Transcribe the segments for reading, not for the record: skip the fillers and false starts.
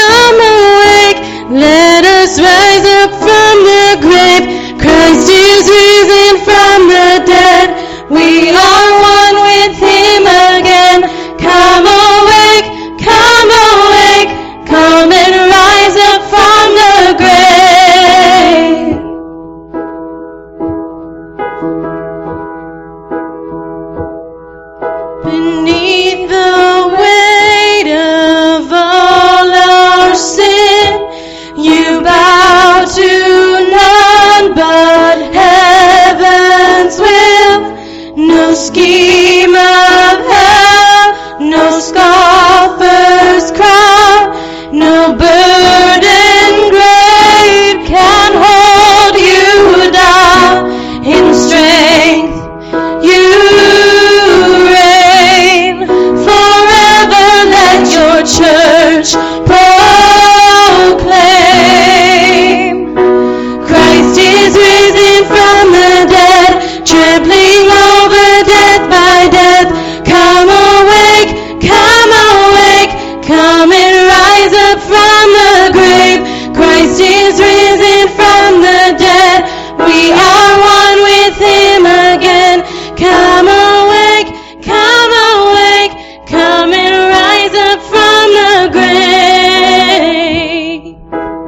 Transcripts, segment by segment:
come awake. Let us rise up from the grave. Christ is risen from the dead. We are one with him again. Come awake, come awake. Come and rise up from the grave. Beneath the weight of all our sin, you bow to none but heaven's will. No scheme of hell, no scoffer's crown, no burden grave can hold you down. In strength you reign forever. Let your church proclaim Christ is risen from the dead, trampling over death by death. Come awake, come and rise up from the grave. Christ is risen from the dead. We are one with him again. Come awake, come and rise up from the grave.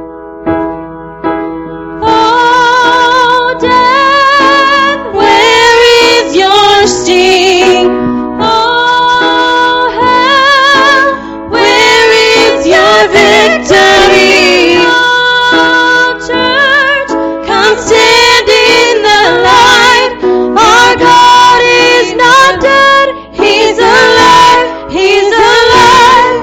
Oh, death, where is your sting? Oh, hell, where is your victory? Oh, church, come stand in the light. Our God is not dead. He's alive. He's alive.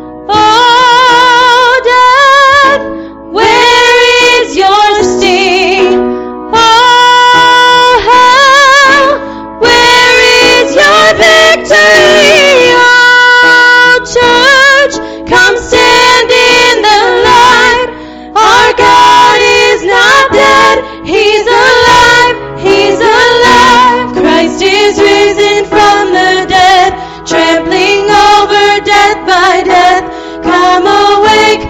Oh, death, where is your sting? Oh, hell, where is your victory? Oh, church, come stand in the light. Our God is not dead. He's alive. He's alive. Christ is risen from the dead, trampling over death by death. Come awake,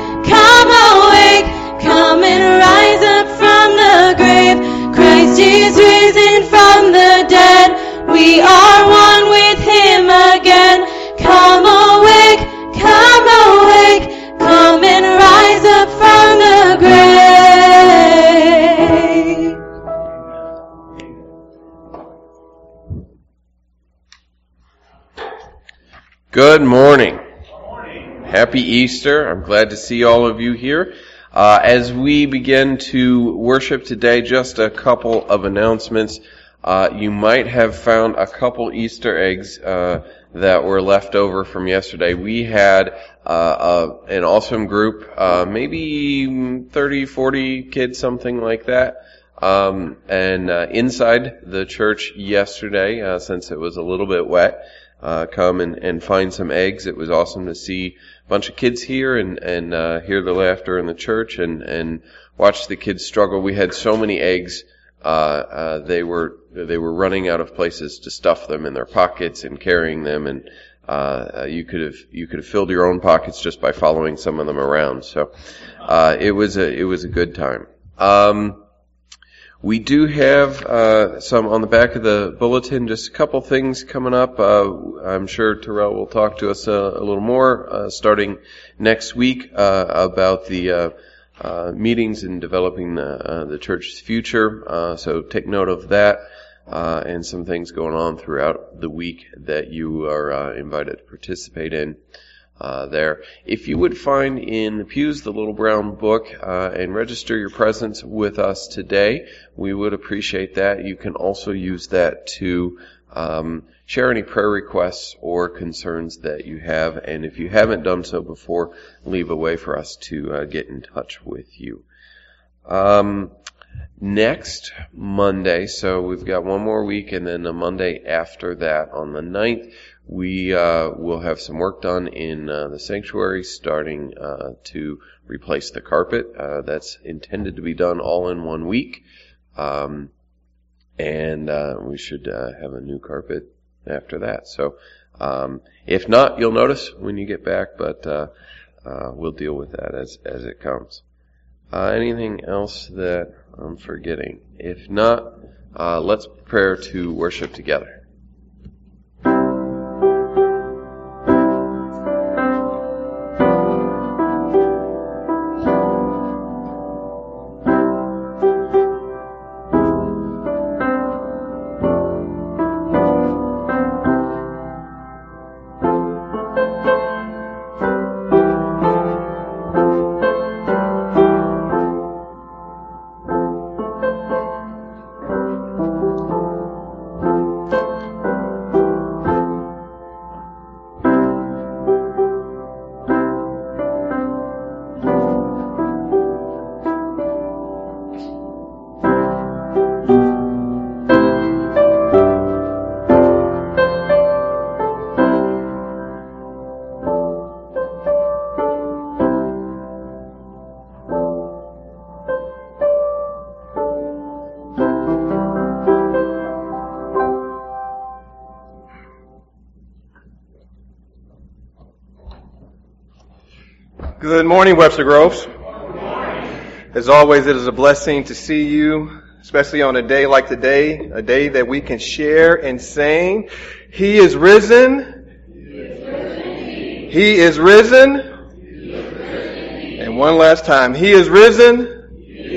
come and rise up from the grave. Christ is risen from the dead. We are one with him again. Come awake, come and rise up from the grave. Good morning. Happy Easter. I'm glad to see all of you here. As we begin to worship today, just a couple of announcements. You might have found a couple Easter eggs that were left over from yesterday. We had an awesome group, maybe 30, 40 kids, something like that. And inside the church yesterday, since it was a little bit wet, come and find some eggs. It was awesome to see a bunch of kids here and hear the laughter in the church and watch the kids struggle. We had so many eggs. They were running out of places to stuff them in their pockets and carrying them, and you could have filled your own pockets just by following some of them around. So it was a good time. We do have some on the back of the bulletin, just a couple things coming up. I'm sure Terrell will talk to us a little more starting next week about the meetings in developing the church's future. So take note of that and some things going on throughout the week that you are invited to participate in. There. If you would find in the pews the little brown book and register your presence with us today, we would appreciate that. You can also use that to share any prayer requests or concerns that you have, and if you haven't done so before, leave a way for us to get in touch with you. Next Monday, so we've got one more week, and then a Monday after that on the 9th, we will have some work done in the sanctuary, starting to replace the carpet. That's intended to be done all in 1 week, and we should have a new carpet after that. So if not, you'll notice when you get back, but we'll deal with that as it comes. Anything else that I'm forgetting? If not, let's prepare to worship together. Good morning, Webster Groves. As always, it is a blessing to see you, especially on a day like today, a day that we can share in saying, He is risen. He is risen. And one last time, He is risen.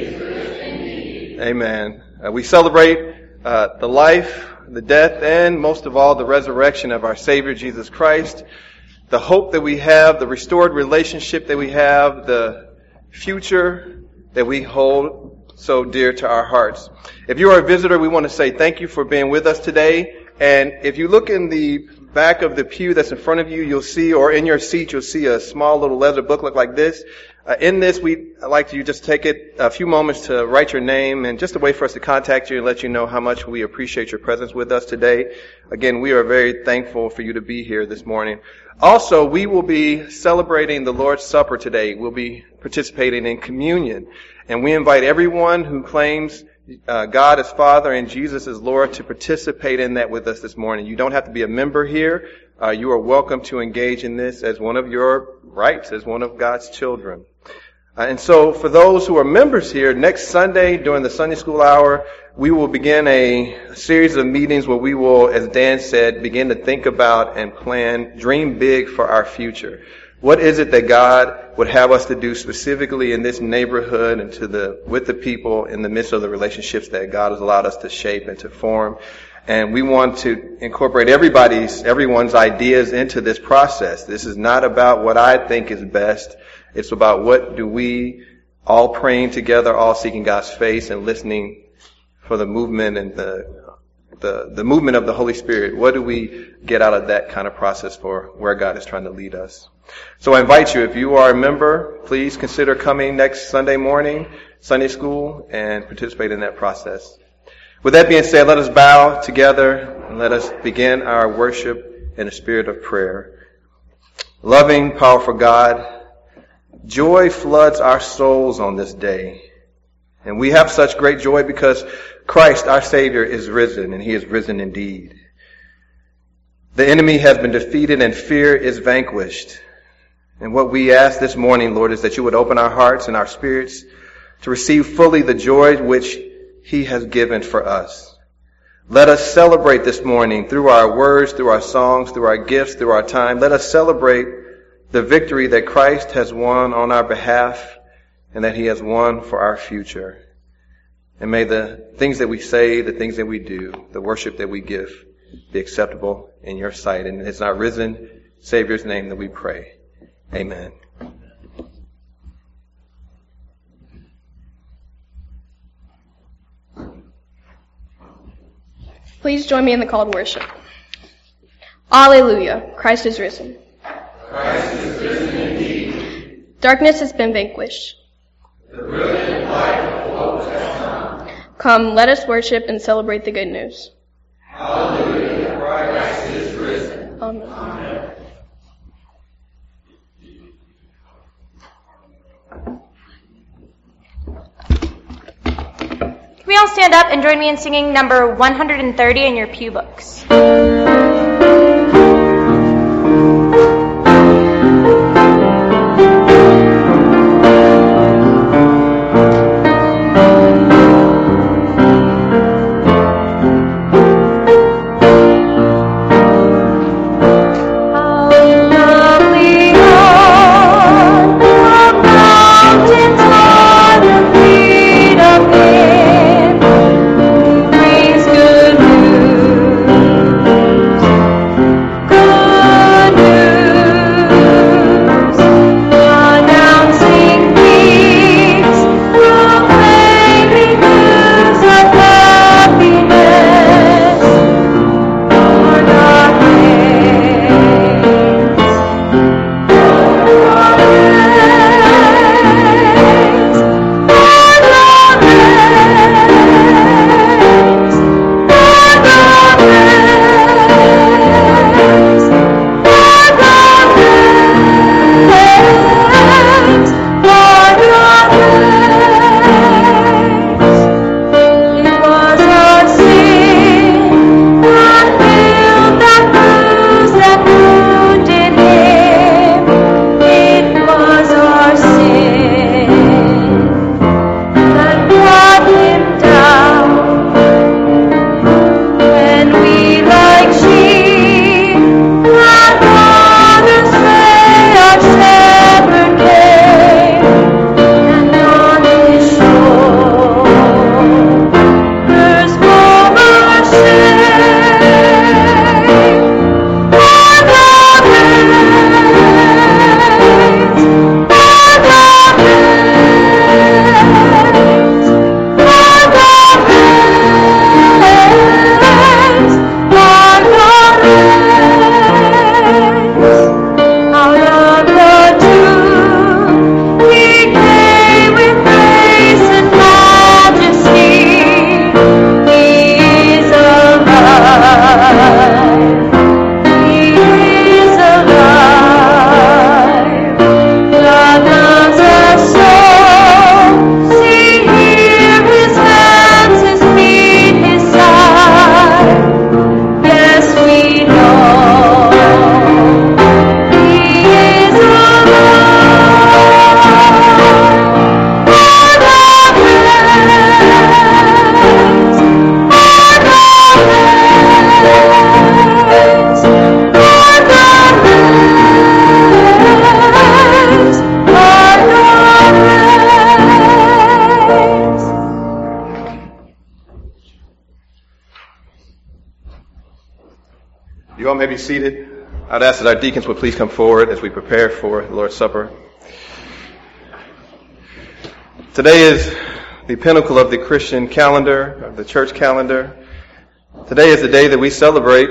Amen. We celebrate the life, the death, and most of all, the resurrection of our Savior, Jesus Christ. The hope that we have, the restored relationship that we have, the future that we hold so dear to our hearts. If you are a visitor, we want to say thank you for being with us today. And if you look in the back of the pew that's in front of you, you'll see, or in your seat, you'll see a small little leather booklet like this. In this, we'd like you just take a few moments to write your name and just a way for us to contact you and let you know how much we appreciate your presence with us today. Again, we are very thankful for you to be here this morning. Also, we will be celebrating the Lord's Supper today. We'll be participating in communion. And we invite everyone who claims God as Father and Jesus as Lord to participate in that with us this morning. You don't have to be a member here. You are welcome to engage in this as one of your rights, as one of God's children. And so for those who are members here, next Sunday during the Sunday school hour, we will begin a series of meetings where we will, as Dan said, begin to think about and plan, dream big for our future. What is it that God would have us to do specifically in this neighborhood and with the people in the midst of the relationships that God has allowed us to shape and to form? And we want to incorporate everyone's ideas into this process. This is not about what I think is best. It's about what do we, all praying together, all seeking God's face and listening for the movement and the movement of the Holy Spirit. What do we get out of that kind of process for where God is trying to lead us? So I invite you, if you are a member, please consider coming next Sunday morning, Sunday school, and participate in that process. With that being said, let us bow together and let us begin our worship in a spirit of prayer. Loving, powerful God, joy floods our souls on this day. And we have such great joy because Christ, our Savior, is risen, and He is risen indeed. The enemy has been defeated and fear is vanquished. And what we ask this morning, Lord, is that you would open our hearts and our spirits to receive fully the joy which He has given for us. Let us celebrate this morning through our words, through our songs, through our gifts, through our time. Let us celebrate the victory that Christ has won on our behalf and that He has won for our future. And may the things that we say, the things that we do, the worship that we give be acceptable in your sight. And it's our risen Savior's name that we pray. Amen. Please join me in the call to worship. Alleluia. Christ is risen. Christ is risen indeed. Darkness has been vanquished. The brilliant light of hope has come. Come, let us worship and celebrate the good news. Hallelujah. Christ is risen. Amen. Amen. Can we all stand up and join me in singing number 130 in your pew books? all may be seated. I'd ask that our deacons would please come forward as we prepare for the Lord's Supper. Today is the pinnacle of the Christian calendar, of the church calendar. Today is the day that we celebrate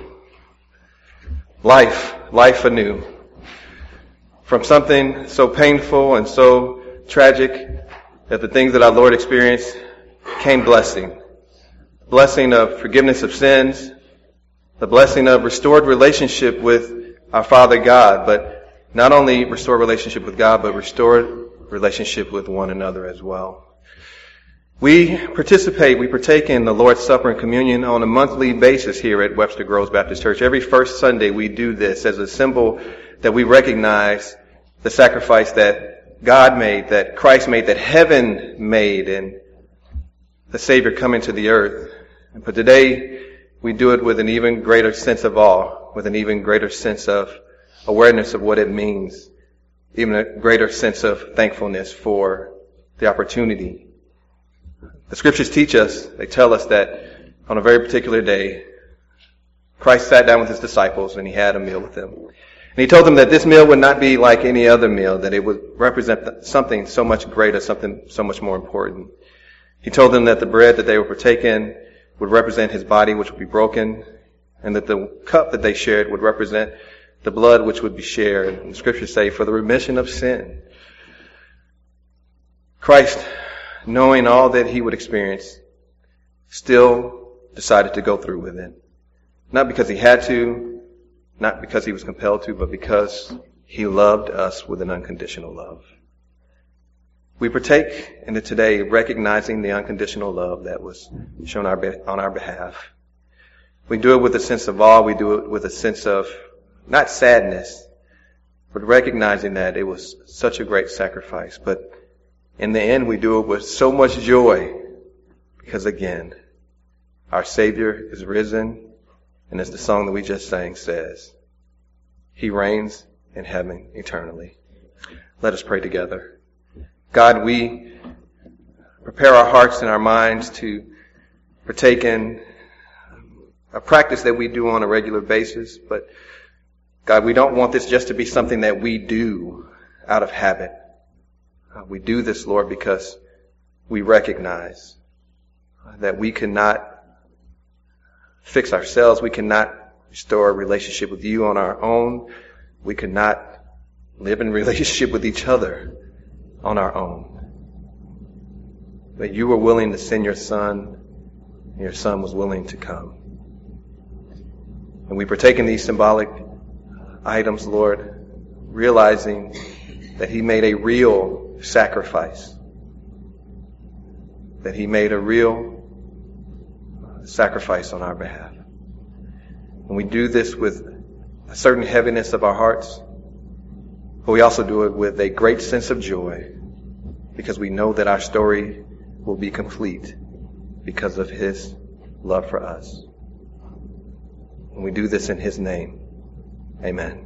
life anew. From something so painful and so tragic that the things that our Lord experienced came blessing. Blessing of forgiveness of sins, the blessing of restored relationship with our Father God, but not only restored relationship with God, but restored relationship with one another as well. We partake in the Lord's Supper and communion on a monthly basis here at Webster Groves Baptist Church. Every first Sunday we do this as a symbol that we recognize the sacrifice that God made, that Christ made, that heaven made, and the Savior coming to the earth. But today we do it with an even greater sense of awe, with an even greater sense of awareness of what it means, even a greater sense of thankfulness for the opportunity. The scriptures teach us, they tell us that on a very particular day, Christ sat down with his disciples and he had a meal with them. And he told them that this meal would not be like any other meal, that it would represent something so much greater, something so much more important. He told them that the bread that they would partake in would represent his body, which would be broken, and that the cup that they shared would represent the blood which would be shared. And the scriptures say, for the remission of sin. Christ, knowing all that he would experience, still decided to go through with it. Not because he had to, not because he was compelled to, but because he loved us with an unconditional love. We partake in it today recognizing the unconditional love that was shown on our behalf. We do it with a sense of awe. We do it with a sense of, not sadness, but recognizing that it was such a great sacrifice. But in the end, we do it with so much joy because, again, our Savior is risen, and as the song that we just sang says, he reigns in heaven eternally. Let us pray together. God, we prepare our hearts and our minds to partake in a practice that we do on a regular basis, but God, we don't want this just to be something that we do out of habit. We do this, Lord, because we recognize that we cannot fix ourselves. We cannot restore a relationship with you on our own. We cannot live in relationship with each other on our own. But you were willing to send your Son, and your Son was willing to come. And we partake in these symbolic items, Lord, realizing that he made a real sacrifice. That he made a real sacrifice on our behalf. And we do this with a certain heaviness of our hearts, but we also do it with a great sense of joy because we know that our story will be complete because of his love for us. And we do this in his name. Amen.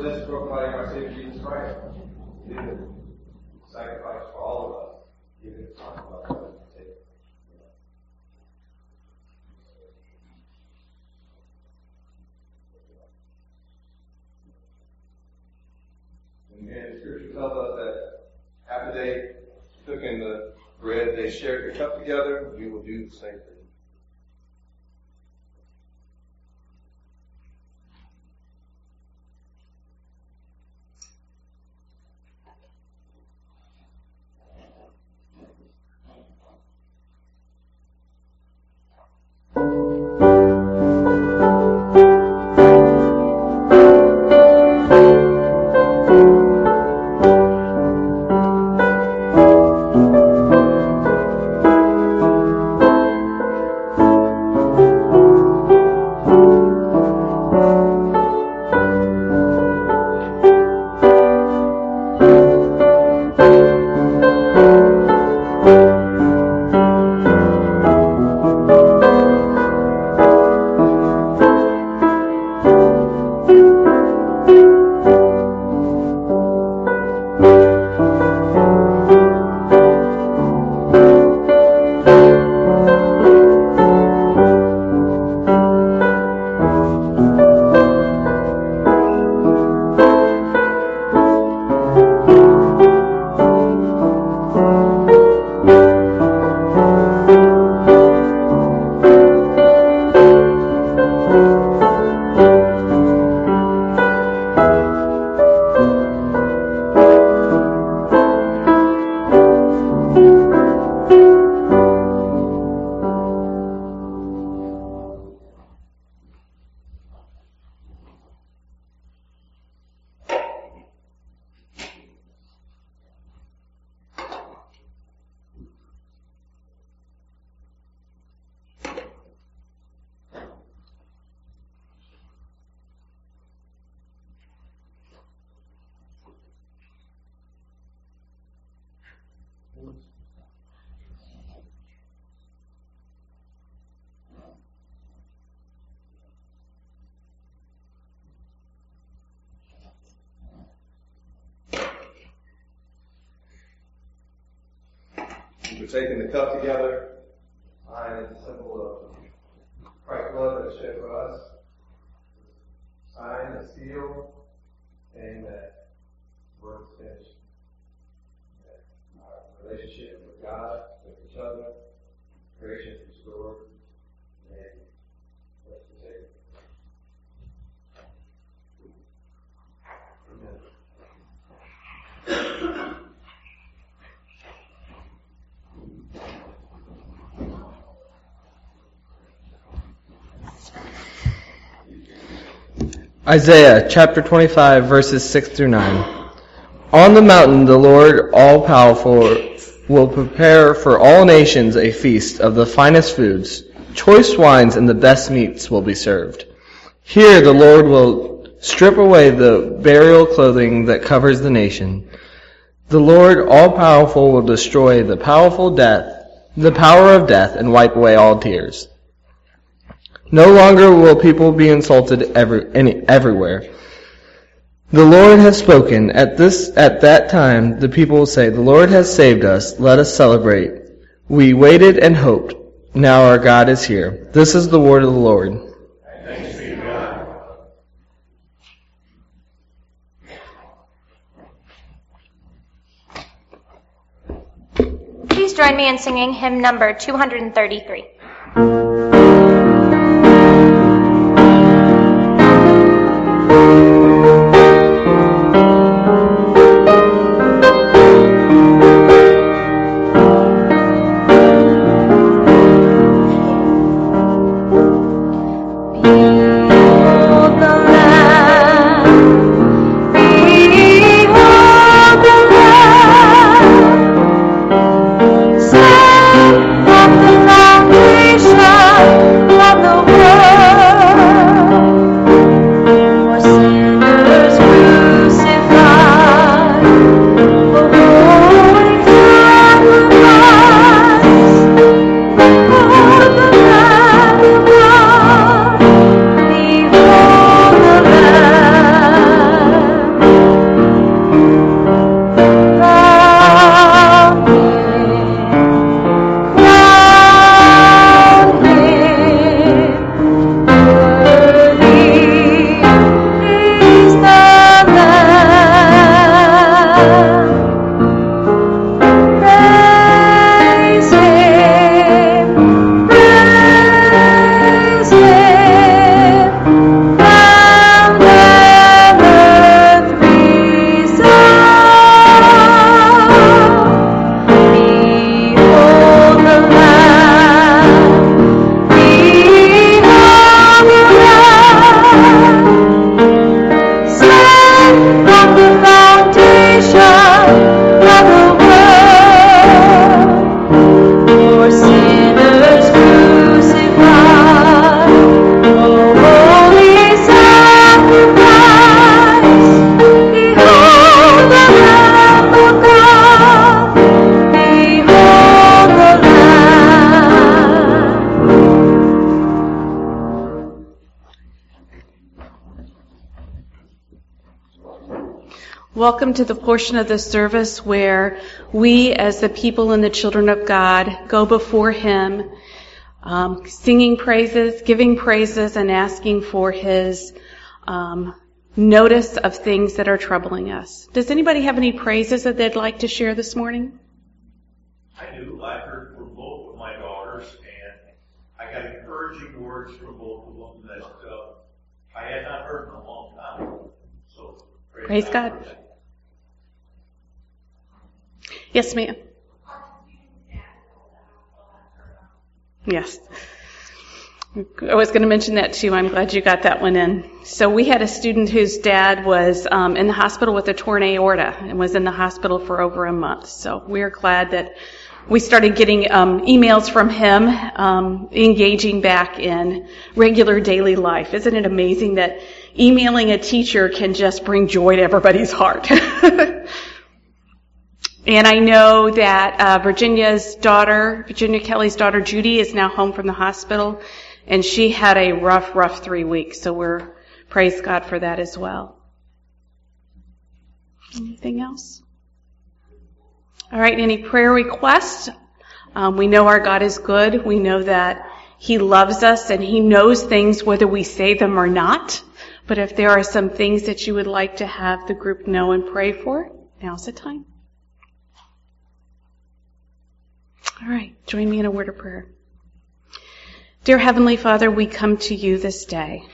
just proclaim our Savior Jesus Christ. He did the sacrifice for all of us. He did the sacrifice. And the Scripture tells us that after they took in the bread, they shared the cup together. We will do the same thing. We're taking the cup together. Wine is a symbol of Christ's blood that is shed for us. Sign, a seal, saying that work is finished. That our relationship with God, with each other, creation is restored, and let's take it. Amen. Isaiah chapter 25 verses 6 through 9. On the mountain the Lord all-powerful will prepare for all nations a feast of the finest foods. Choice wines and the best meats will be served. Here the Lord will strip away the burial clothing that covers the nation. The Lord all-powerful will destroy the power of death, and wipe away all tears. No longer will people be insulted everywhere. The Lord has spoken. At that time, the people will say, "The Lord has saved us. Let us celebrate. We waited and hoped. Now our God is here." This is the word of the Lord. Thanks be to God. Please join me in singing hymn number 233. Son of the Lord. Welcome to the portion of the service where we, as the people and the children of God, go before Him, singing praises, giving praises, and asking for His notice of things that are troubling us. Does anybody have any praises that they'd like to share this morning? I do. I heard from both of my daughters, and I got encouraging words from both of them that I had not heard in a long time. So praise God. Yes, ma'am. Yes. I was going to mention that too. I'm glad you got that one in. So we had a student whose dad was in the hospital with a torn aorta and was in the hospital for over a month. So we're glad that we started getting emails from him, engaging back in regular daily life. Isn't it amazing that emailing a teacher can just bring joy to everybody's heart? And I know that Virginia Kelly's daughter, Judy, is now home from the hospital, and she had a rough 3 weeks. So we're praise God for that as well. Anything else? All right, any prayer requests? We know our God is good. We know that He loves us and He knows things whether we say them or not. But if there are some things that you would like to have the group know and pray for, now's the time. All right, join me in a word of prayer. Dear Heavenly Father, we come to you this day.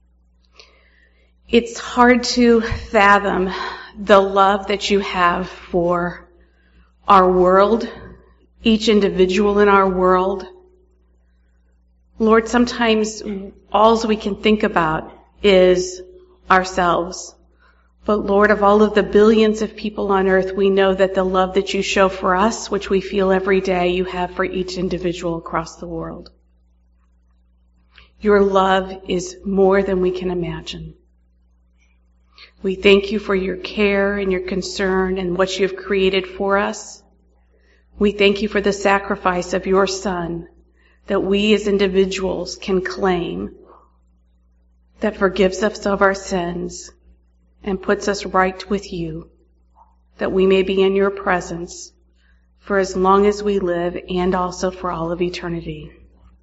It's hard to fathom the love that you have for our world, each individual in our world. Lord, sometimes all we can think about is ourselves. But Lord, of all of the billions of people on earth, we know that the love that you show for us, which we feel every day, you have for each individual across the world. Your love is more than we can imagine. We thank you for your care and your concern and what you have created for us. We thank you for the sacrifice of your Son that we as individuals can claim, that forgives us of our sins and puts us right with you, that we may be in your presence for as long as we live and also for all of eternity.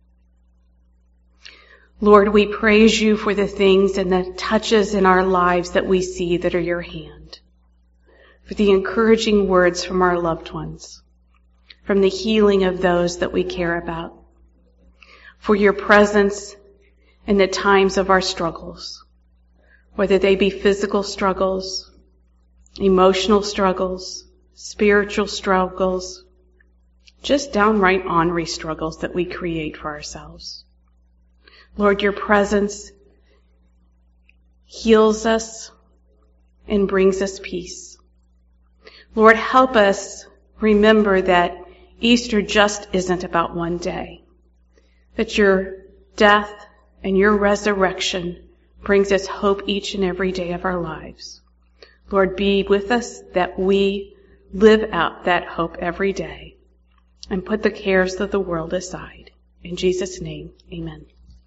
Lord, we praise you for the things and the touches in our lives that we see that are your hand, for the encouraging words from our loved ones, from the healing of those that we care about, for your presence in the times of our struggles, whether they be physical struggles, emotional struggles, spiritual struggles, just downright ornery struggles that we create for ourselves. Lord, your presence heals us and brings us peace. Lord, help us remember that Easter just isn't about one day, that your death and your resurrection brings us hope each and every day of our lives. Lord, be with us that we live out that hope every day and put the cares of the world aside. In Jesus' name, amen.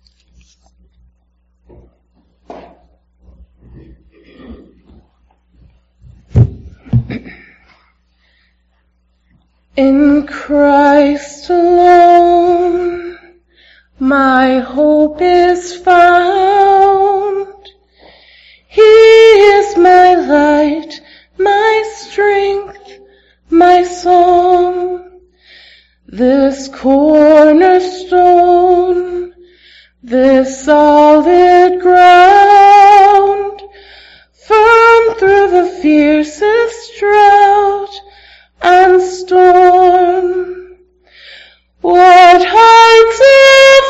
In Christ alone, my hope is found. He is my light, my strength, my song. This cornerstone, this solid ground, firm through the fiercest drought and storm. What heights of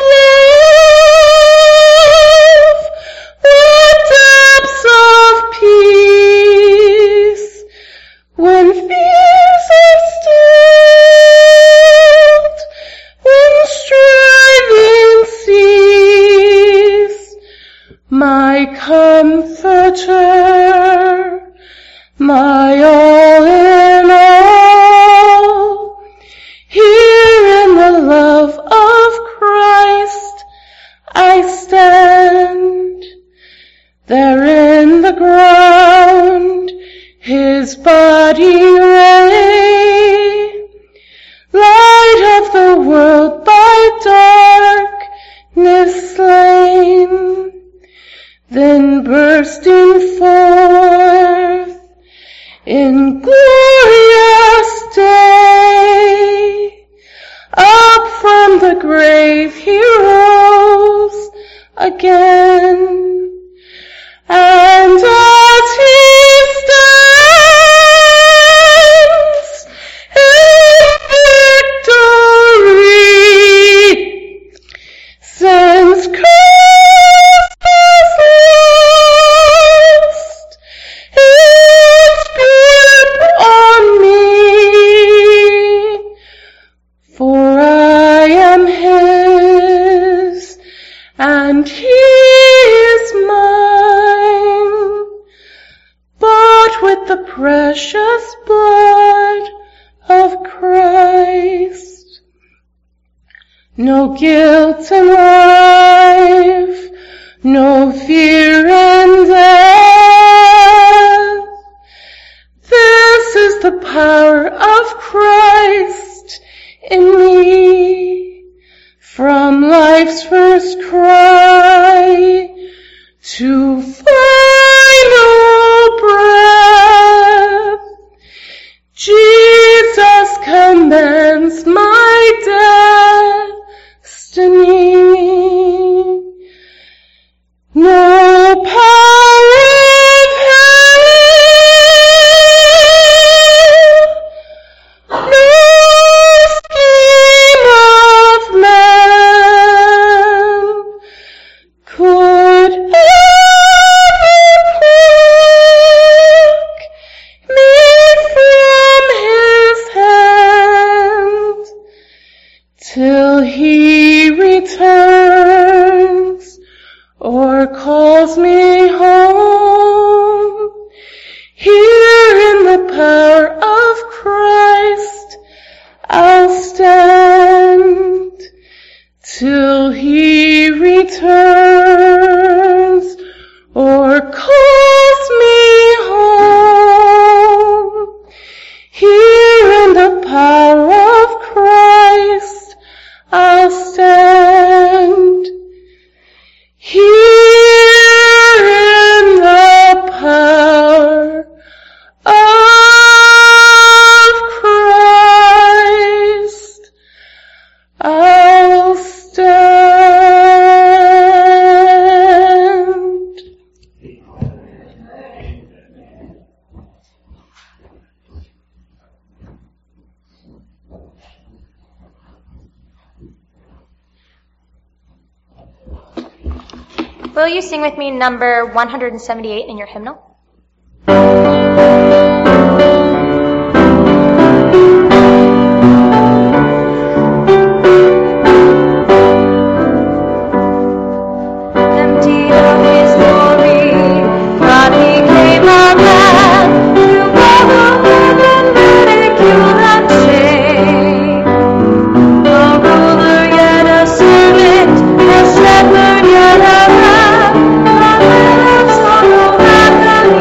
love, what depths of his body lay, light of the world by darkness slain, then bursting forth in glorious day, up from the grave he rose again. And as he stands in victory, since Christ has lost his grip on me, for I am his and he is mine, bought with the precious blood of Christ. No guilt in life, no fear and death. This is the power of Christ in me. From life's first cry to final breath, Jesus commands my destiny. No power of hell, no scheme of man could ever pluck me from his hand till he returns or calls me home. Here in the power of Christ I'll stand till he returns or calls me home. Here in the power of Christ I'll stand. Here in the power of Christ I'll stand. Will you sing with me number 178 in your hymnal? Emptied of his glory, God became a man to bear the burden, ridicule, and shame. A ruler yet a servant, a shepherd yet a lamb, a man of sorrow and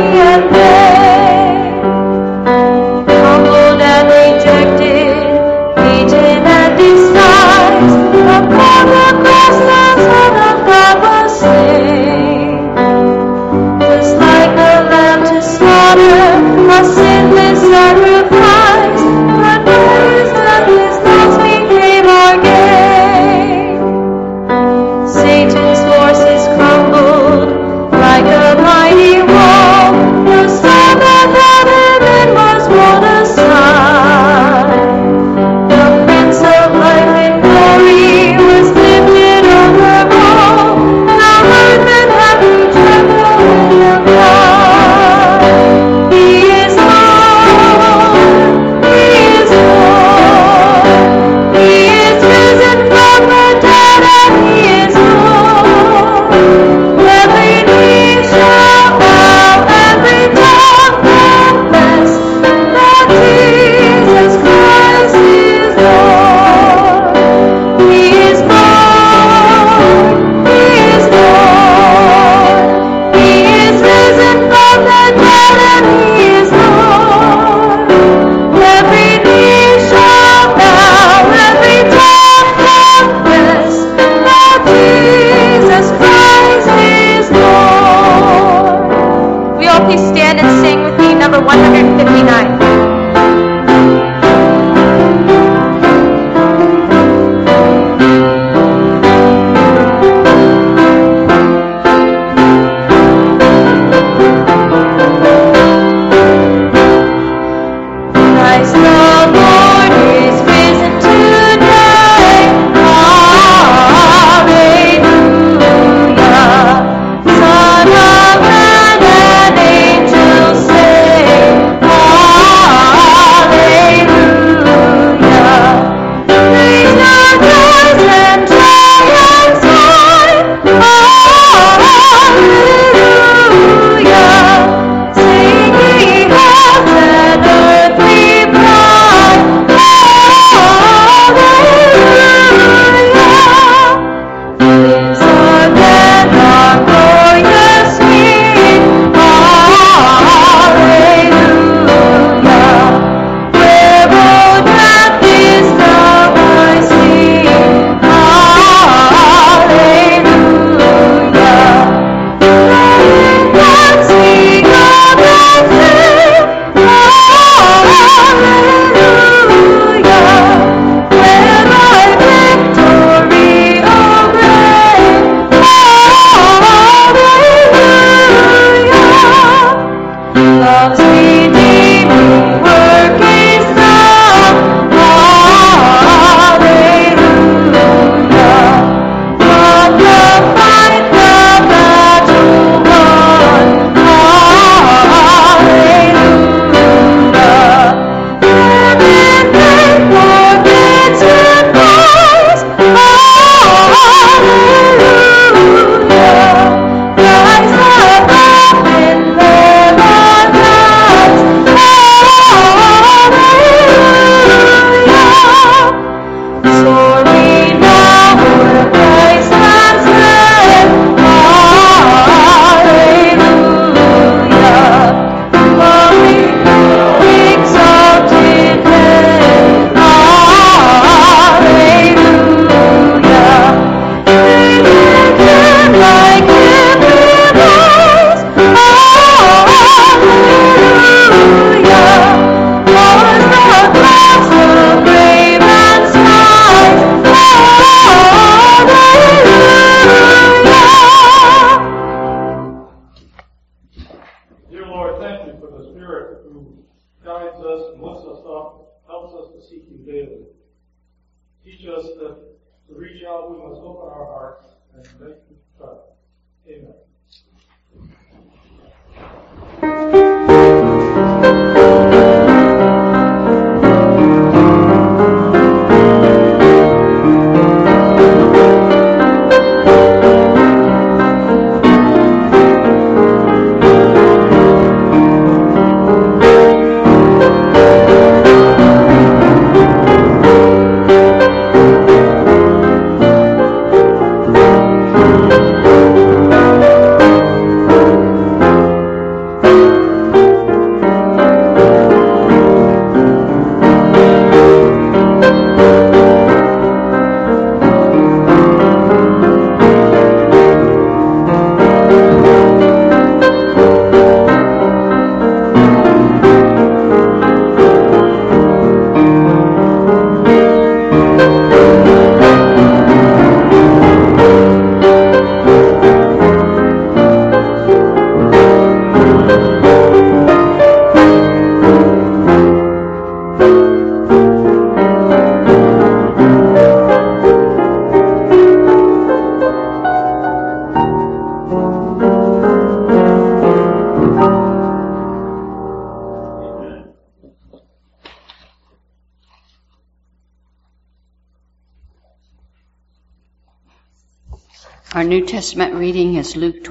Our New Testament reading is Luke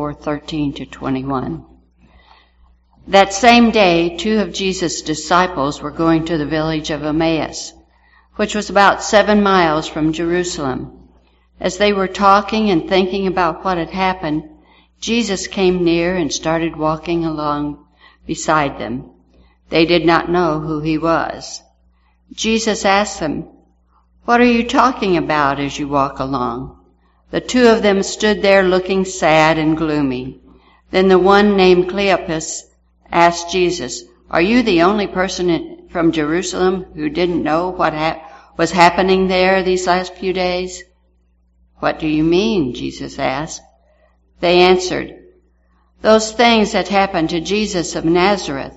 24:13-21. That same day, 2 of Jesus' disciples were going to the village of Emmaus, which was about 7 miles from Jerusalem. As they were talking and thinking about what had happened, Jesus came near and started walking along beside them. They did not know who he was. Jesus asked them, "What are you talking about as you walk along?" The 2 of them stood there looking sad and gloomy. Then the one named Cleopas asked Jesus, "Are you the only person from Jerusalem who didn't know what was happening there these last few days?" "What do you mean?" Jesus asked. They answered, "Those things that happened to Jesus of Nazareth,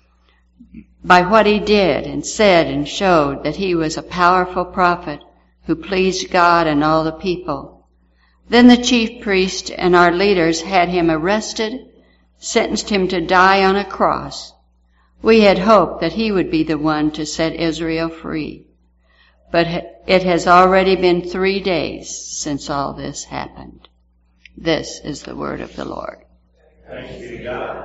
by what he did and said and showed that he was a powerful prophet who pleased God and all the people. Then the chief priest and our leaders had him arrested, sentenced him to die on a cross. We had hoped that he would be the one to set Israel free. But it has already been 3 days since all this happened." This is the word of the Lord. Thanks be to God.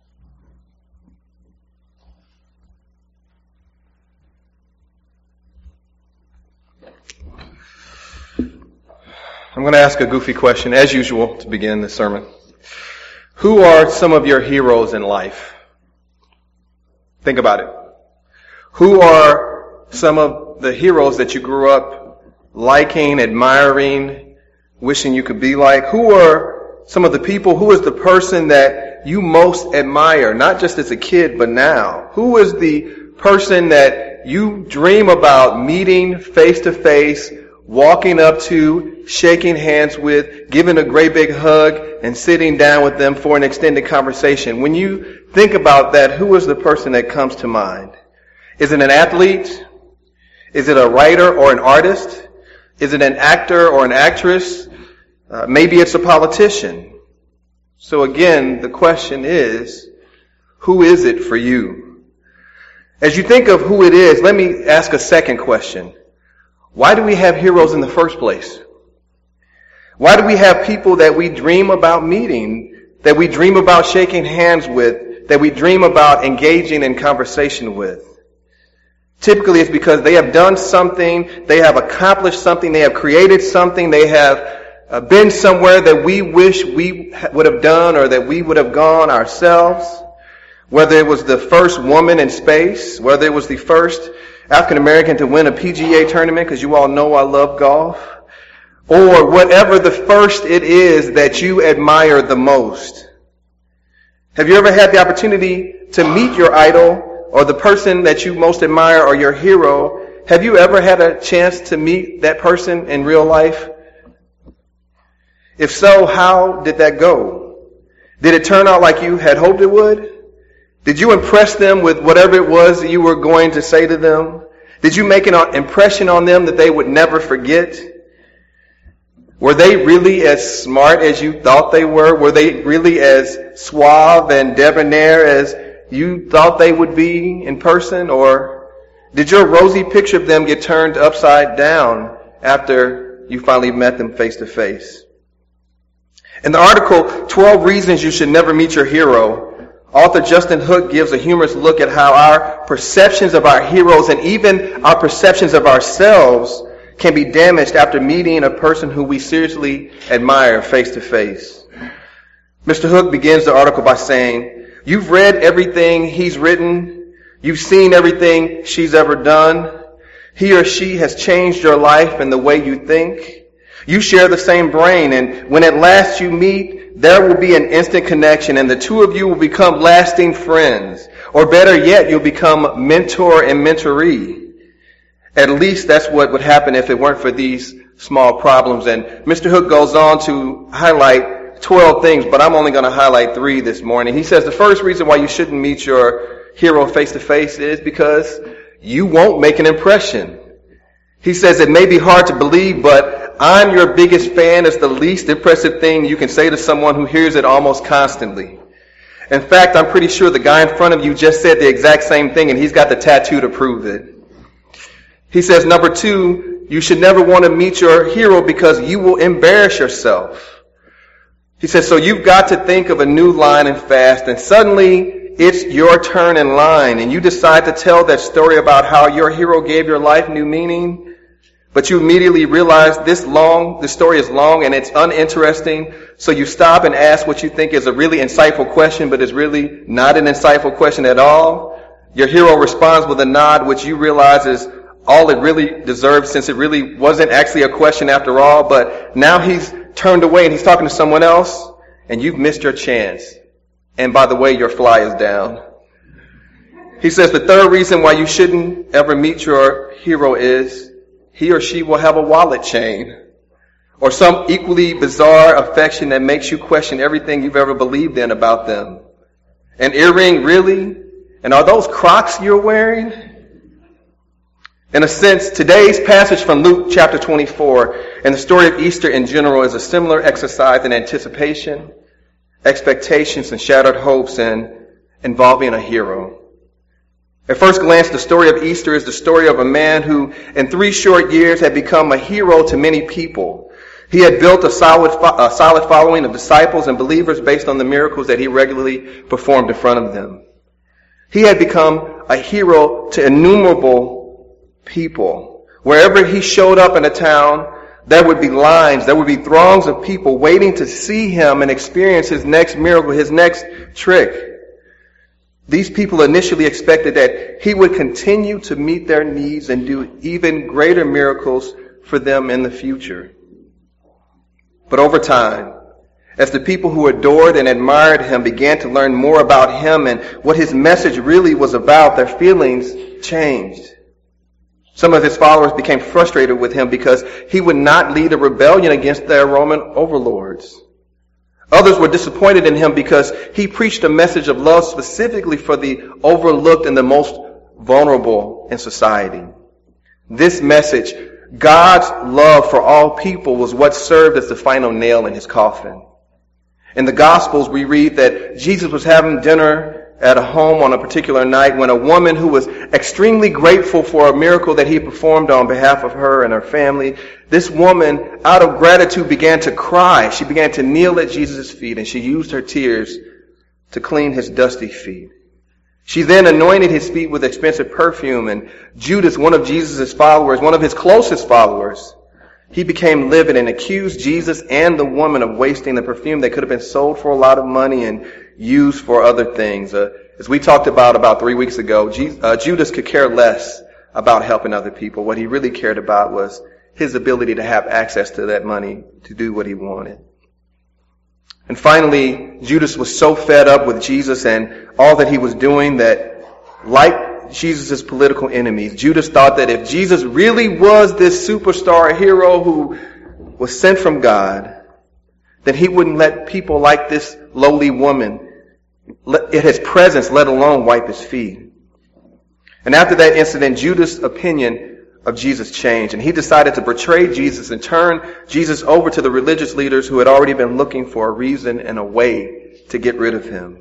I'm going to ask a goofy question, as usual, to begin the sermon. Who are some of your heroes in life? Think about it. Who are some of the heroes that you grew up liking, admiring, wishing you could be like? Who are some of the people, who is the person that you most admire, not just as a kid, but now? Who is the person that you dream about meeting face to face, walking up to, shaking hands with, giving a great big hug, and sitting down with them for an extended conversation? When you think about that, who is the person that comes to mind? Is it an athlete? Is it a writer or an artist? Is it an actor or an actress? Maybe it's a politician. So again, the question is, who is it for you? As you think of who it is, let me ask a second question. Why do we have heroes in the first place? Why do we have people that we dream about meeting, that we dream about shaking hands with, that we dream about engaging in conversation with? Typically it's because they have done something, they have accomplished something, they have created something, they have been somewhere that we wish we would have done or that we would have gone ourselves. Whether it was the first woman in space, whether it was the first African American to win a PGA tournament, because you all know I love golf, or whatever the first it is that you admire the most. Have you ever had the opportunity to meet your idol or the person that you most admire or your hero? Have you ever had a chance to meet that person in real life? If so, how did that go? Did it turn out like you had hoped it would? Did you impress them with whatever it was that you were going to say to them? Did you make an impression on them that they would never forget? Were they really as smart as you thought they were? Were they really as suave and debonair as you thought they would be in person? Or did your rosy picture of them get turned upside down after you finally met them face to face? In the article, 12 Reasons You Should Never Meet Your Hero, author Justin Hook gives a humorous look at how our perceptions of our heroes and even our perceptions of ourselves can be damaged after meeting a person who we seriously admire face to face. Mr. Hook begins the article by saying, "You've read everything he's written. You've seen everything she's ever done. He or she has changed your life and the way you think. You share the same brain, and when at last you meet, there will be an instant connection, and the two of you will become lasting friends. Or better yet, you'll become mentor and mentoree. At least that's what would happen if it weren't for these small problems." And Mr. Hook goes on to highlight 12 things, but I'm only going to highlight 3 this morning. He says the first reason why you shouldn't meet your hero face to face is because you won't make an impression. He says it may be hard to believe, but "I'm your biggest fan" is the least impressive thing you can say to someone who hears it almost constantly. In fact, I'm pretty sure the guy in front of you just said the exact same thing, and he's got the tattoo to prove it. He says, number 2, you should never want to meet your hero because you will embarrass yourself. He says, so you've got to think of a new line and fast, and suddenly it's your turn in line, and you decide to tell that story about how your hero gave your life new meaning. But you immediately realize this story is long and it's uninteresting. So you stop and ask what you think is a really insightful question, but is really not an insightful question at all. Your hero responds with a nod, which you realize is all it really deserves, since it really wasn't actually a question after all. But now he's turned away and he's talking to someone else, and you've missed your chance. And by the way, your fly is down. He says the third reason why you shouldn't ever meet your hero is he or she will have a wallet chain or some equally bizarre affection that makes you question everything you've ever believed in about them. An earring, really? And are those Crocs you're wearing? In a sense, today's passage from Luke chapter 24 and the story of Easter in general is a similar exercise in anticipation, expectations, and shattered hopes, and involving a hero. At first glance, the story of Easter is the story of a man who, in 3 short years, had become a hero to many people. He had built a solid following of disciples and believers based on the miracles that he regularly performed in front of them. He had become a hero to innumerable people. Wherever he showed up in a town, there would be lines, there would be throngs of people waiting to see him and experience his next miracle, his next trick. These people initially expected that he would continue to meet their needs and do even greater miracles for them in the future. But over time, as the people who adored and admired him began to learn more about him and what his message really was about, their feelings changed. Some of his followers became frustrated with him because he would not lead a rebellion against their Roman overlords. Others were disappointed in him because he preached a message of love specifically for the overlooked and the most vulnerable in society. This message, God's love for all people, was what served as the final nail in his coffin. In the Gospels, we read that Jesus was having dinner at a home on a particular night when a woman who was extremely grateful for a miracle that he performed on behalf of her and her family, this woman, out of gratitude, began to cry. She began to kneel at Jesus' feet, and she used her tears to clean his dusty feet. She then anointed his feet with expensive perfume, and Judas, one of Jesus' followers, one of his closest followers, he became livid and accused Jesus and the woman of wasting the perfume that could have been sold for a lot of money and used for other things. As we talked about 3 weeks ago, Judas could care less about helping other people. What he really cared about was his ability to have access to that money to do what he wanted. And finally, Judas was so fed up with Jesus and all that he was doing that, like Jesus' political enemies, Judas thought that if Jesus really was this superstar hero who was sent from God, then he wouldn't let people like this lowly woman in his presence, let alone wipe his feet. And after that incident, Judas' opinion of Jesus changed, and he decided to betray Jesus and turn Jesus over to the religious leaders who had already been looking for a reason and a way to get rid of him.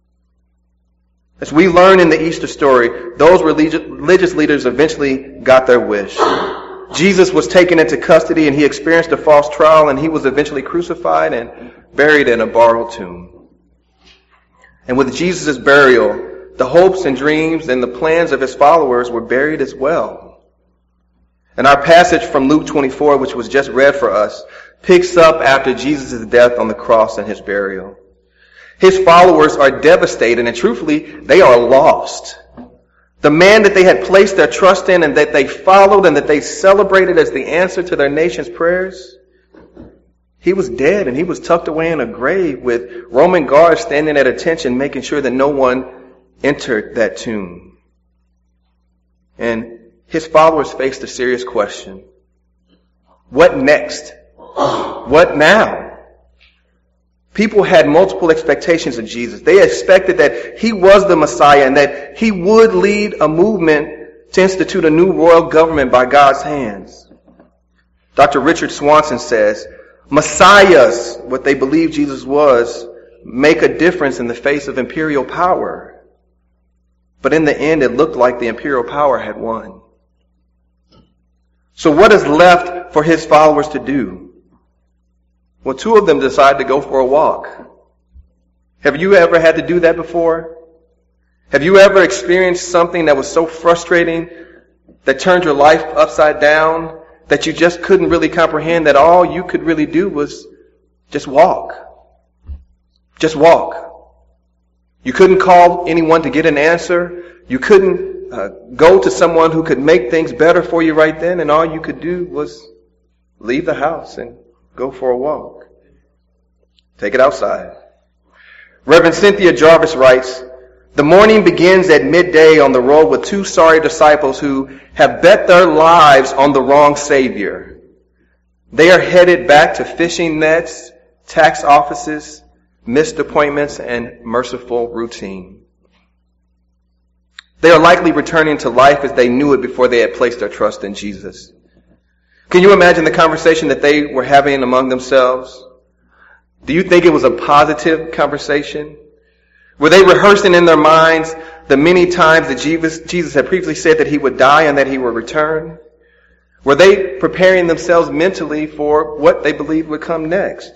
As we learn in the Easter story, those religious leaders eventually got their wish. Jesus was taken into custody, and he experienced a false trial, and he was eventually crucified and buried in a borrowed tomb. And with Jesus' burial, the hopes and dreams and the plans of his followers were buried as well. And our passage from Luke 24, which was just read for us, picks up after Jesus' death on the cross and his burial. His followers are devastated, and truthfully, they are lost. The man that they had placed their trust in and that they followed and that they celebrated as the answer to their nation's prayers, he was dead, and he was tucked away in a grave with Roman guards standing at attention, making sure that no one entered that tomb. And his followers faced a serious question. What next? What now? People had multiple expectations of Jesus. They expected that he was the Messiah and that he would lead a movement to institute a new royal government by God's hands. Dr. Richard Swanson says, Messiahs, what they believed Jesus was, make a difference in the face of imperial power. But in the end, it looked like the imperial power had won. So what is left for his followers to do? Well, two of them decide to go for a walk. Have you ever had to do that before? Have you ever experienced something that was so frustrating that turned your life upside down that you just couldn't really comprehend that all you could really do was just walk? Just walk. You couldn't call anyone to get an answer. You couldn't go to someone who could make things better for you right then, and all you could do was leave the house and go for a walk. Take it outside. Reverend Cynthia Jarvis writes, the morning begins at midday on the road with two sorry disciples who have bet their lives on the wrong Savior. They are headed back to fishing nets, tax offices, missed appointments, and merciful routine. They are likely returning to life as they knew it before they had placed their trust in Jesus. Can you imagine the conversation that they were having among themselves? Do you think it was a positive conversation? Were they rehearsing in their minds the many times that Jesus had previously said that he would die and that he would return? Were they preparing themselves mentally for what they believed would come next?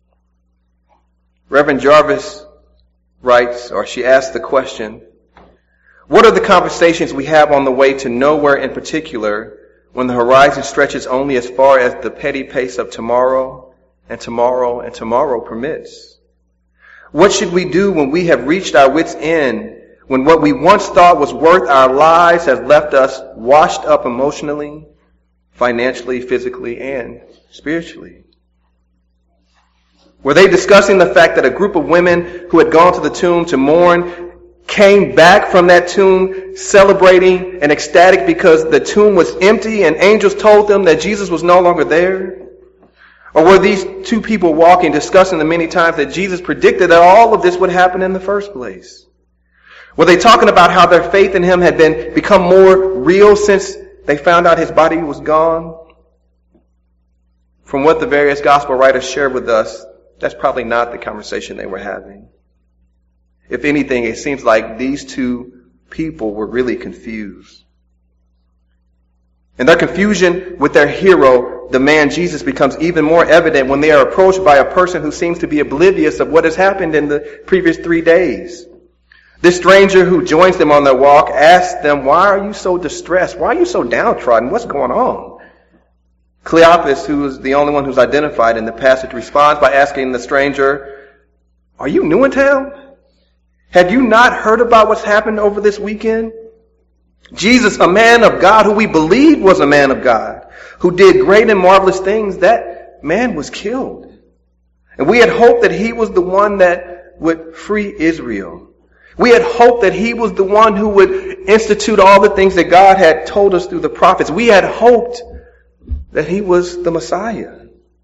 Reverend Jarvis writes, or she asks the question, what are the conversations we have on the way to nowhere in particular when the horizon stretches only as far as the petty pace of tomorrow and tomorrow and tomorrow permits? What should we do when we have reached our wits' end, when what we once thought was worth our lives has left us washed up emotionally, financially, physically, and spiritually? Were they discussing the fact that a group of women who had gone to the tomb to mourn came back from that tomb celebrating and ecstatic because the tomb was empty and angels told them that Jesus was no longer there? Or were these two people walking, discussing the many times that Jesus predicted that all of this would happen in the first place? Were they talking about how their faith in him had become more real since they found out his body was gone? From what the various gospel writers shared with us, that's probably not the conversation they were having. If anything, it seems like these two people were really confused. And their confusion with their hero, the man Jesus, becomes even more evident when they are approached by a person who seems to be oblivious of what has happened in the previous 3 days. This stranger who joins them on their walk asks them, "Why are you so distressed? Why are you so downtrodden? What's going on?" Cleopas, who is the only one who's identified in the passage, responds by asking the stranger, "Are you new in town? Have you not heard about what's happened over this weekend? Jesus, a man of God who we believed was a man of God, who did great and marvelous things, that man was killed. And we had hoped that he was the one that would free Israel. We had hoped that he was the one who would institute all the things that God had told us through the prophets. We had hoped that he was the Messiah."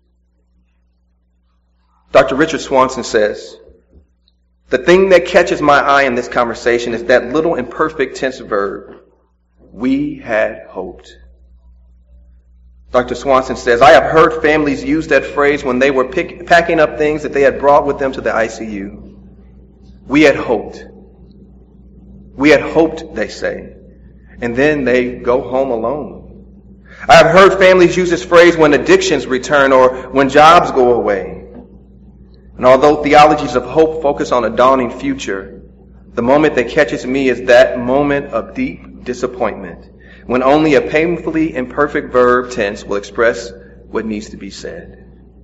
Dr. Richard Swanson says, "The thing that catches my eye in this conversation is that little imperfect tense verb, 'we had hoped.'" Dr. Swanson says, "I have heard families use that phrase when they were packing up things that they had brought with them to the ICU. We had hoped. We had hoped," they say. And then they go home alone. I have heard families use this phrase when addictions return or when jobs go away. And although theologies of hope focus on a dawning future, the moment that catches me is that moment of deep disappointment, when only a painfully imperfect verb tense will express what needs to be said.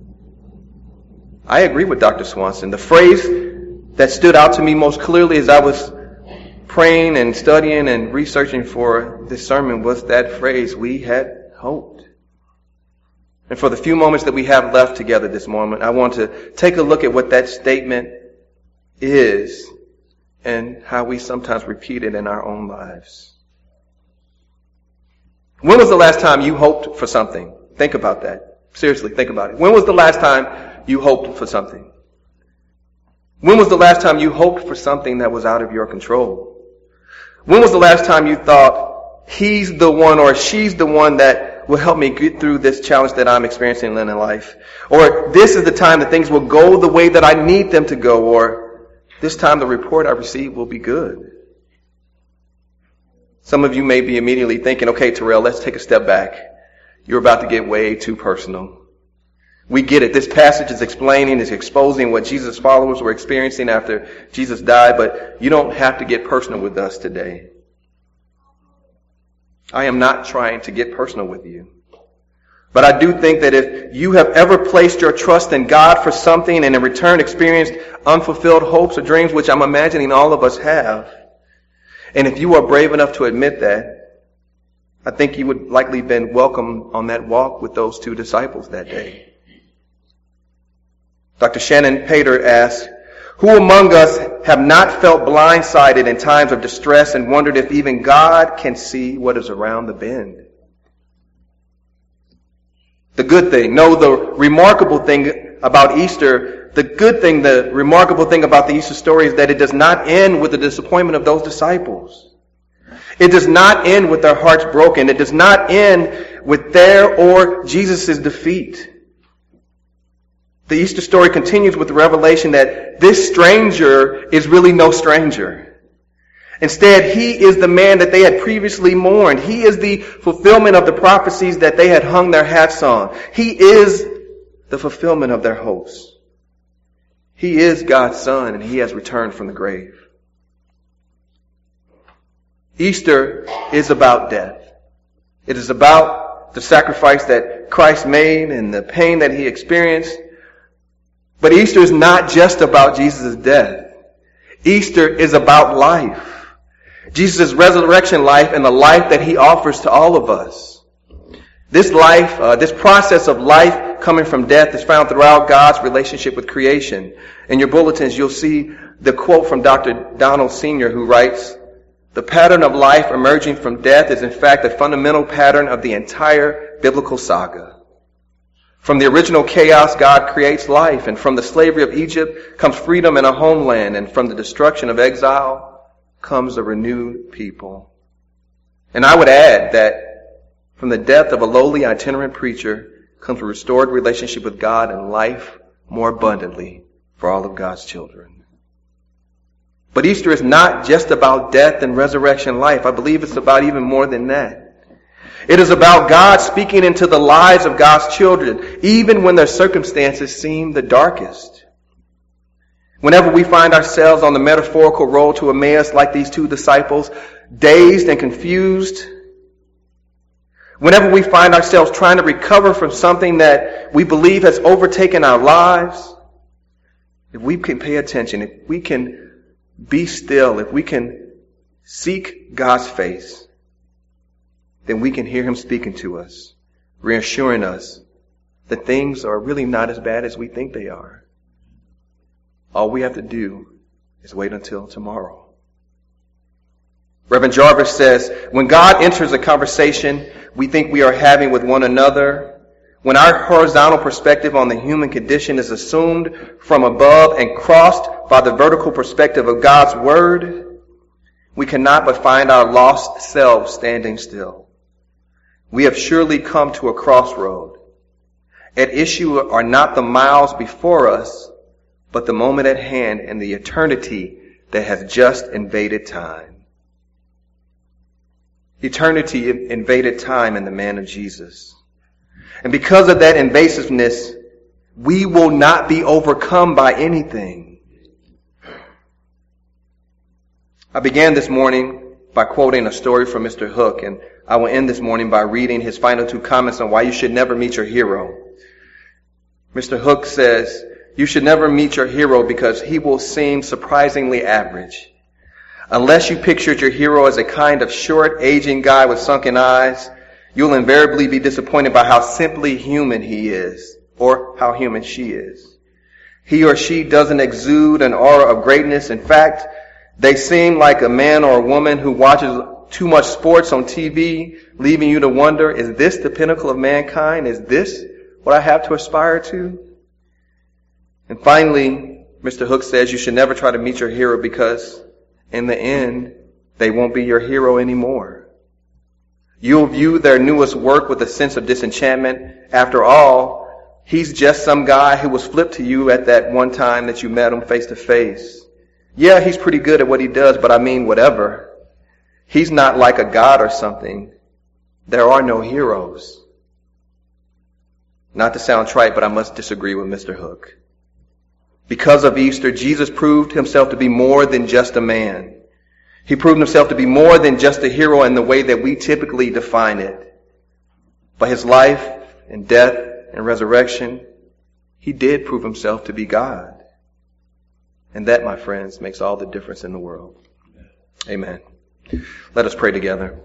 I agree with Dr. Swanson. The phrase that stood out to me most clearly as I was praying and studying and researching for this sermon was that phrase, "we had hoped." And for the few moments that we have left together this moment, I want to take a look at what that statement is and how we sometimes repeat it in our own lives. When was the last time you hoped for something? Think about that. Seriously, think about it. When was the last time you hoped for something? When was the last time you hoped for something that was out of your control? When was the last time you thought, he's the one or she's the one that will help me get through this challenge that I'm experiencing in life? Or this is the time that things will go the way that I need them to go. Or this time the report I receive will be good. Some of you may be immediately thinking, "Okay, Terrell, let's take a step back. You're about to get way too personal. We get it. This passage is explaining, is exposing what Jesus' followers were experiencing after Jesus died, but you don't have to get personal with us today." I am not trying to get personal with you. But I do think that if you have ever placed your trust in God for something and in return experienced unfulfilled hopes or dreams, which I'm imagining all of us have, and if you are brave enough to admit that, I think you would likely have been welcome on that walk with those two disciples that day. Dr. Shannon Pater asks, "Who among us have not felt blindsided in times of distress and wondered if even God can see what is around the bend?" The good thing, no, the remarkable thing about Easter, the remarkable thing about the Easter story is that it does not end with the disappointment of those disciples. It does not end with their hearts broken. It does not end with their or Jesus' defeat. The Easter story continues with the revelation that this stranger is really no stranger. Instead, he is the man that they had previously mourned. He is the fulfillment of the prophecies that they had hung their hats on. He is the fulfillment of their hopes. He is God's Son, and he has returned from the grave. Easter is about death. It is about the sacrifice that Christ made and the pain that he experienced. But Easter is not just about Jesus' death. Easter is about life. Jesus' resurrection life and the life that he offers to all of us. This life, this process of life coming from death is found throughout God's relationship with creation. In your bulletins, you'll see the quote from Dr. Donald Sr., who writes, "The pattern of life emerging from death is in fact a fundamental pattern of the entire biblical saga. From the original chaos, God creates life, and from the slavery of Egypt comes freedom and a homeland, and from the destruction of exile comes a renewed people. And I would add that from the death of a lowly itinerant preacher comes a restored relationship with God and life more abundantly for all of God's children. But Easter is not just about death and resurrection life. I believe it's about even more than that. It is about God speaking into the lives of God's children, even when their circumstances seem the darkest. Whenever we find ourselves on the metaphorical road to Emmaus like these two disciples, dazed and confused, whenever we find ourselves trying to recover from something that we believe has overtaken our lives, if we can pay attention, if we can be still, if we can seek God's face, then we can hear Him speaking to us, reassuring us that things are really not as bad as we think they are. All we have to do is wait until tomorrow. Reverend Jarvis says, when God enters a conversation we think we are having with one another, when our horizontal perspective on the human condition is assumed from above and crossed by the vertical perspective of God's Word, we cannot but find our lost selves standing still. We have surely come to a crossroad. At issue are not the miles before us, but the moment at hand and the eternity that has just invaded time. Eternity invaded time in the man of Jesus. And because of that invasiveness, we will not be overcome by anything. I began this morning by quoting a story from Mr. Hook, and I will end this morning by reading his final two comments on why you should never meet your hero. Mr. Hook says, you should never meet your hero because he will seem surprisingly average. Unless you pictured your hero as a kind of short, aging guy with sunken eyes, you'll invariably be disappointed by how simply human he is, or how human she is. He or she doesn't exude an aura of greatness. In fact, they seem like a man or a woman who watches too much sports on TV, leaving you to wonder, is this the pinnacle of mankind? Is this what I have to aspire to? And finally, Mr. Hook says you should never try to meet your hero because in the end, they won't be your hero anymore. You'll view their newest work with a sense of disenchantment. After all, he's just some guy who was flipped to you at that one time that you met him face to face. Yeah, he's pretty good at what he does, but I mean whatever. He's not like a god or something. There are no heroes. Not to sound trite, but I must disagree with Mr. Hook. Because of Easter, Jesus proved himself to be more than just a man. He proved himself to be more than just a hero in the way that we typically define it. By his life and death and resurrection, he did prove himself to be God. And that, my friends, makes all the difference in the world. Amen. Let us pray together.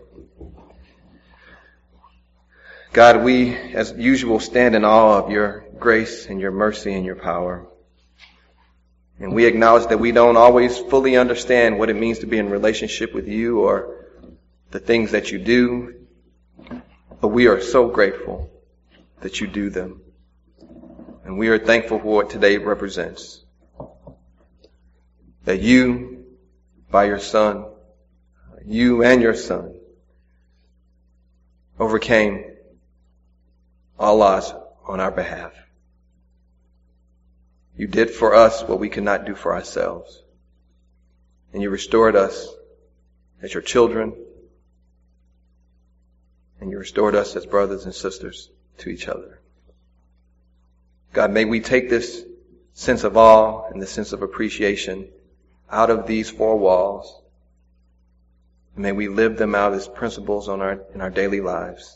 God, we, as usual, stand in awe of your grace and your mercy and your power. And we acknowledge that we don't always fully understand what it means to be in relationship with you or the things that you do. But we are so grateful that you do them. And we are thankful for what today represents. That you, by your Son, you and your Son, overcame all odds on our behalf. You did for us what we could not do for ourselves. And you restored us as your children. And you restored us as brothers and sisters to each other. God, may we take this sense of awe and this sense of appreciation out of these four walls. And may we live them out as principles in our daily lives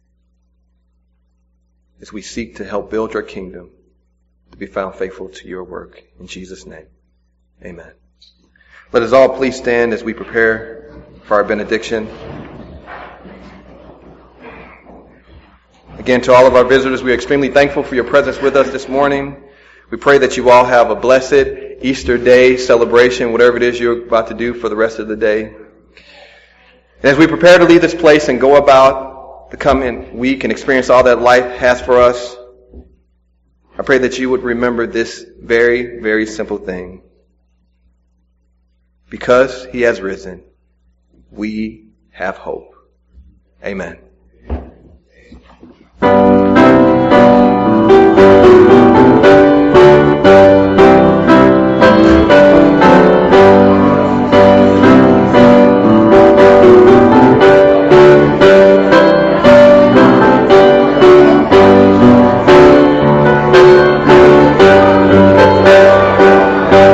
as we seek to help build your kingdom, to be found faithful to your work. In Jesus' name, amen. Let us all please stand as we prepare for our benediction. Again, to all of our visitors, we are extremely thankful for your presence with us this morning. We pray that you all have a blessed Easter day celebration, whatever it is you're about to do for the rest of the day. And as we prepare to leave this place and go about the coming week and experience all that life has for us, I pray that you would remember this very, very simple thing. Because he has risen, we have hope. Amen.